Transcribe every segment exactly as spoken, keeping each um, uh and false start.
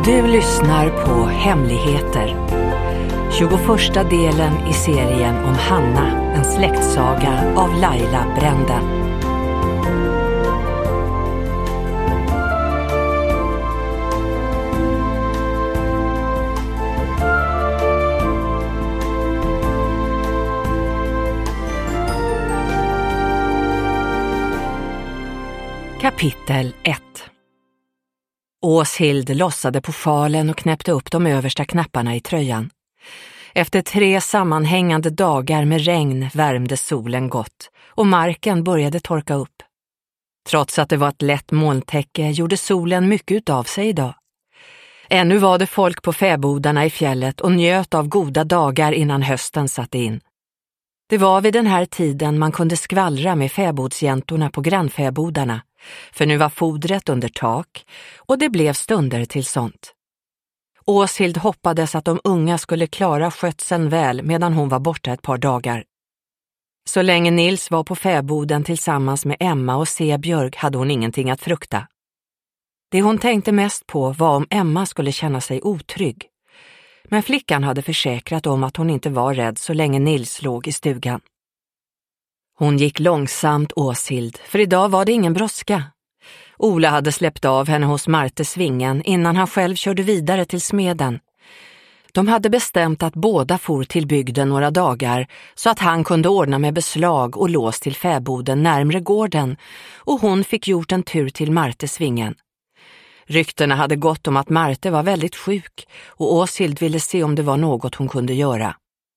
Du lyssnar på Hemligheter. tjugoförsta delen i serien om Hanna, en släktsaga av Laila Brenden. Kapitel ett. Åshild lossade på sjalen och knäppte upp de översta knapparna i tröjan. Efter tre sammanhängande dagar med regn värmde solen gott och marken började torka upp. Trots att det var ett lätt molntäcke gjorde solen mycket av sig idag. Ännu var det folk på fäbodarna i fjället och njöt av goda dagar innan hösten satte in. Det var vid den här tiden man kunde skvallra med fäbodsjäntorna på grannfäbodarna, för nu var fodret under tak och det blev stunder till sånt. Åshild hoppades att de unga skulle klara skötseln väl medan hon var borta ett par dagar. Så länge Nils var på fäboden tillsammans med Emma och Sebjörg hade hon ingenting att frukta. Det hon tänkte mest på var om Emma skulle känna sig otrygg. Men flickan hade försäkrat om att hon inte var rädd så länge Nils låg i stugan. Hon gick långsamt Åshild, för idag var det ingen brådska. Ola hade släppt av henne hos Marte Svingen innan han själv körde vidare till smeden. De hade bestämt att båda for till bygden några dagar så att han kunde ordna med beslag och lås till fäboden närmre gården och hon fick gjort en tur till Marte Svingen. Ryktena hade gått om att Marte var väldigt sjuk och Åshild ville se om det var något hon kunde göra.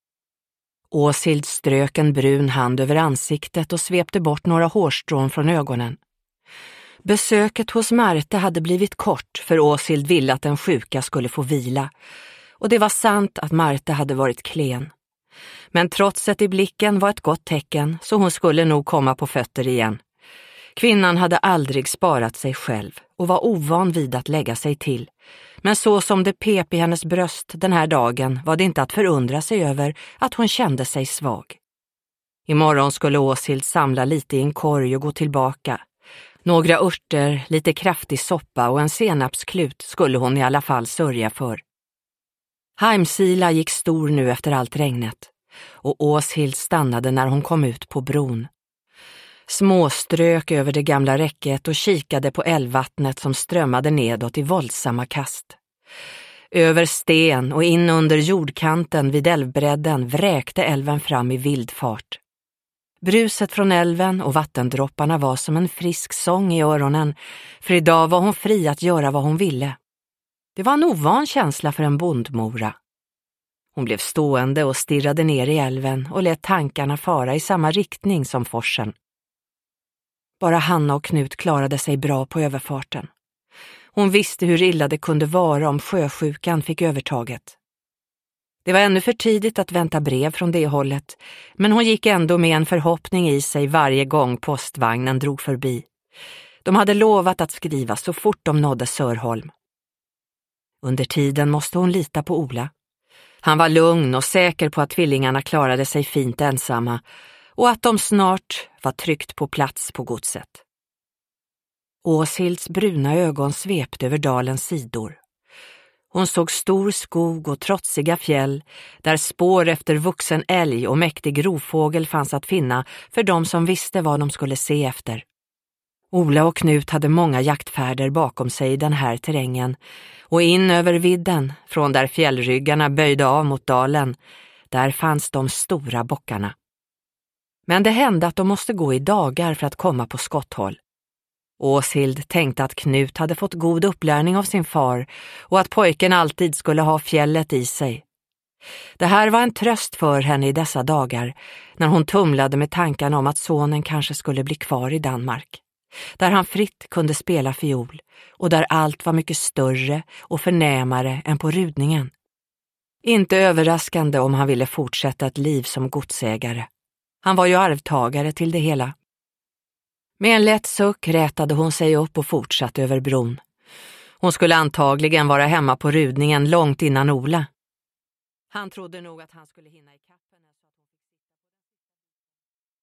Åshild strök en brun hand över ansiktet och svepte bort några hårstrån från ögonen. Besöket hos Marte hade blivit kort för Åshild ville att den sjuka skulle få vila. Och det var sant att Marte hade varit klen. Men trotset i blicken var ett gott tecken så hon skulle nog komma på fötter igen. Kvinnan hade aldrig sparat sig själv och var ovan vid att lägga sig till. Men så som det pep i hennes bröst den här dagen var det inte att förundra sig över att hon kände sig svag. Imorgon skulle Åshild samla lite i en korg och gå tillbaka. Några örter, lite kraftig soppa och en senapsklut skulle hon i alla fall sörja för. Heimsila gick stor nu efter allt regnet och Åshild stannade när hon kom ut på bron. Småströk över det gamla räcket och kikade på älvvattnet som strömmade nedåt i våldsamma kast. Över sten och in under jordkanten vid älvbredden vräkte älven fram i vild fart. Bruset från älven och vattendropparna var som en frisk sång i öronen, för idag var hon fri att göra vad hon ville. Det var en ovan känsla för en bondmora. Hon blev stående och stirrade ner i älven och lät tankarna fara i samma riktning som forsen. Bara Hanna och Knut klarade sig bra på överfarten. Hon visste hur illa det kunde vara om sjösjukan fick övertaget. Det var ännu för tidigt att vänta brev från det hållet, men hon gick ändå med en förhoppning i sig varje gång postvagnen drog förbi. De hade lovat att skriva så fort de nådde Sörholm. Under tiden måste hon lita på Ola. Han var lugn och säker på att tvillingarna klarade sig fint ensamma och att de snart var tryggt på plats på godset. Åshilds bruna ögon svepte över dalens sidor. Hon såg stor skog och trotsiga fjäll där spår efter vuxen älg och mäktig rovfågel fanns att finna för de som visste vad de skulle se efter. Ola och Knut hade många jaktfärder bakom sig i den här terrängen och in över vidden, från där fjällryggarna böjde av mot dalen, där fanns de stora bockarna. Men det hände att de måste gå i dagar för att komma på skotthåll. Åshild tänkte att Knut hade fått god upplärning av sin far och att pojken alltid skulle ha fjället i sig. Det här var en tröst för henne i dessa dagar när hon tumlade med tankarna om att sonen kanske skulle bli kvar i Danmark, där han fritt kunde spela fiol och där allt var mycket större och förnämare än på Rudningen. Inte överraskande om han ville fortsätta ett liv som godsägare. Han var ju arvtagare till det hela. Med en lätt suck rätade hon sig upp och fortsatte över bron. Hon skulle antagligen vara hemma på Rudningen långt innan Ola. Han trodde nog att han skulle hinna i kapp.